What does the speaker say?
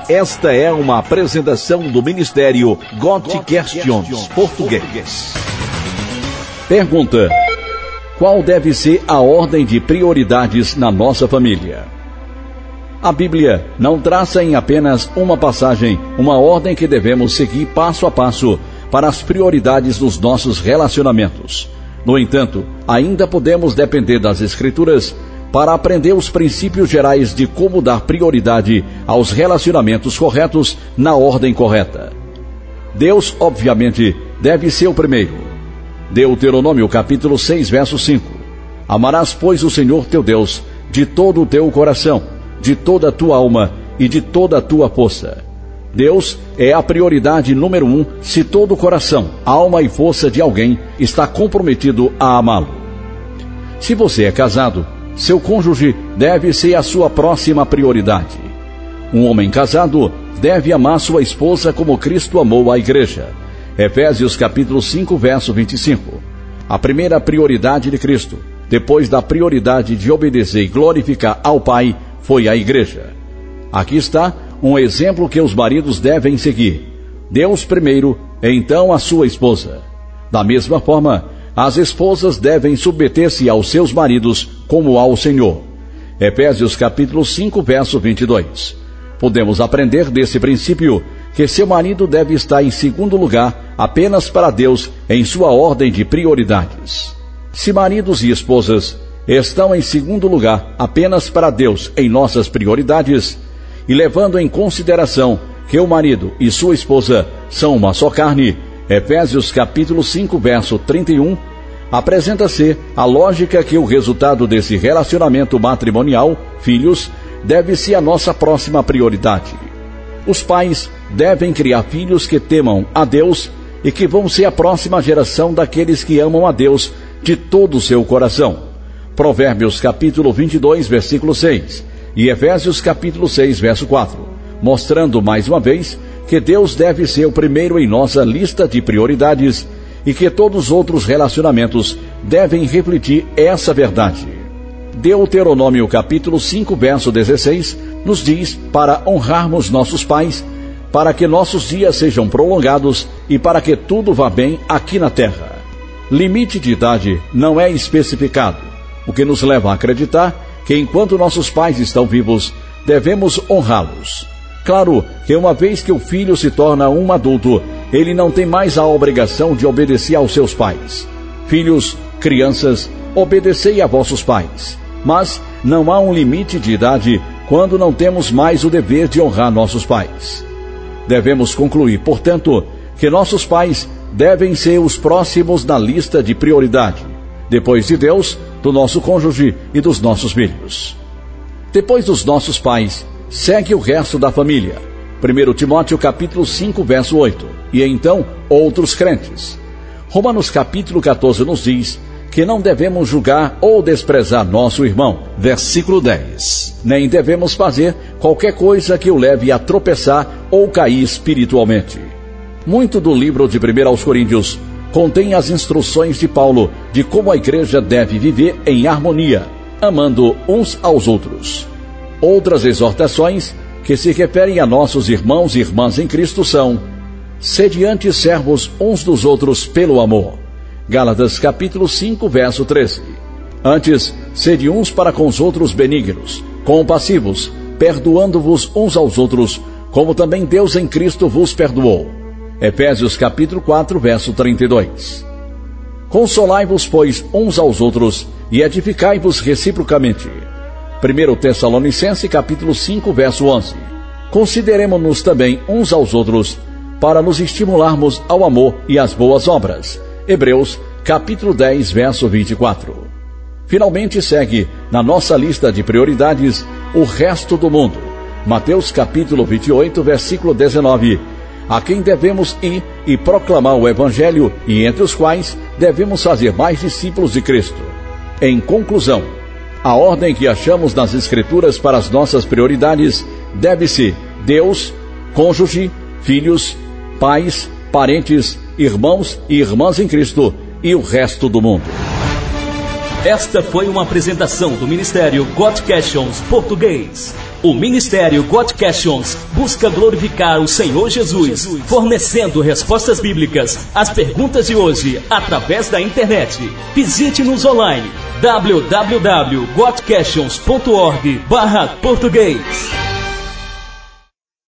Esta é uma apresentação do Ministério God Questions Português. Pergunta: qual deve ser a ordem de prioridades na nossa família? A Bíblia não traça em apenas uma passagem uma ordem que devemos seguir passo a passo para as prioridades dos nossos relacionamentos. No entanto, ainda podemos depender das Escrituras para aprender os princípios gerais de como dar prioridade aos relacionamentos corretos na ordem correta. Deus, obviamente, deve ser o primeiro. Deuteronômio capítulo 6, verso 5. Amarás, pois, o Senhor teu Deus de todo o teu coração, de toda a tua alma e de toda a tua força. Deus é a prioridade número 1 se todo o coração, alma e força de alguém está comprometido a amá-lo. Se você é casado, seu cônjuge deve ser a sua próxima prioridade. Um homem casado deve amar sua esposa como Cristo amou a igreja. Efésios capítulo 5, verso 25. A primeira prioridade de Cristo, depois da prioridade de obedecer e glorificar ao Pai, foi a igreja. Aqui está um exemplo que os maridos devem seguir. Deus primeiro, então a sua esposa. Da mesma forma, as esposas devem submeter-se aos seus maridos como ao Senhor. Efésios capítulo 5, verso 22. Podemos aprender desse princípio que seu marido deve estar em segundo lugar apenas para Deus em sua ordem de prioridades. Se maridos e esposas estão em segundo lugar apenas para Deus em nossas prioridades, e levando em consideração que o marido e sua esposa são uma só carne, Efésios capítulo 5, verso 31, apresenta-se a lógica que o resultado desse relacionamento matrimonial, filhos, deve ser a nossa próxima prioridade. Os pais devem criar filhos que temam a Deus e que vão ser a próxima geração daqueles que amam a Deus de todo o seu coração. Provérbios capítulo 22, versículo 6 e Efésios capítulo 6, verso 4, mostrando mais uma vez que Deus deve ser o primeiro em nossa lista de prioridades e que todos os outros relacionamentos devem refletir essa verdade. Deuteronômio capítulo 5, verso 16, nos diz para honrarmos nossos pais, para que nossos dias sejam prolongados e para que tudo vá bem aqui na terra. Limite de idade não é especificado, o que nos leva a acreditar que enquanto nossos pais estão vivos, devemos honrá-los. Claro que uma vez que o filho se torna um adulto, ele não tem mais a obrigação de obedecer aos seus pais. Filhos, crianças, obedecei a vossos pais. Mas não há um limite de idade quando não temos mais o dever de honrar nossos pais. Devemos concluir, portanto, que nossos pais devem ser os próximos na lista de prioridade, depois de Deus, do nosso cônjuge e dos nossos filhos. Depois dos nossos pais, segue o resto da família. 1 Timóteo capítulo 5, verso 8. E então, outros crentes. Romanos capítulo 14 nos diz que não devemos julgar ou desprezar nosso irmão. Versículo 10. Nem devemos fazer qualquer coisa que o leve a tropeçar ou cair espiritualmente. Muito do livro de 1 aos Coríntios contém as instruções de Paulo de como a igreja deve viver em harmonia, amando uns aos outros. Outras exortações que se referem a nossos irmãos e irmãs em Cristo são: sede antes servos uns dos outros pelo amor. Gálatas capítulo 5, verso 13. Antes, sede uns para com os outros benignos, compassivos, perdoando-vos uns aos outros, como também Deus em Cristo vos perdoou. Efésios capítulo 4, verso 32. Consolai-vos, pois, uns aos outros, e edificai-vos reciprocamente. 1 Tessalonicenses capítulo 5, verso 11. Consideremo-nos também uns aos outros, para nos estimularmos ao amor e às boas obras. Hebreus capítulo 10, verso 24. Finalmente segue, na nossa lista de prioridades, o resto do mundo. Mateus capítulo 28, versículo 19. A quem devemos ir e proclamar o Evangelho, e entre os quais devemos fazer mais discípulos de Cristo. Em conclusão, a ordem que achamos nas Escrituras para as nossas prioridades deve ser Deus, cônjuge, filhos, pais, parentes, irmãos e irmãs em Cristo e o resto do mundo. Esta foi uma apresentação do Ministério God Questions Português. O Ministério God Questions busca glorificar o Senhor Jesus, fornecendo respostas bíblicas às perguntas de hoje através da internet. Visite-nos online www.godquestions.org/português.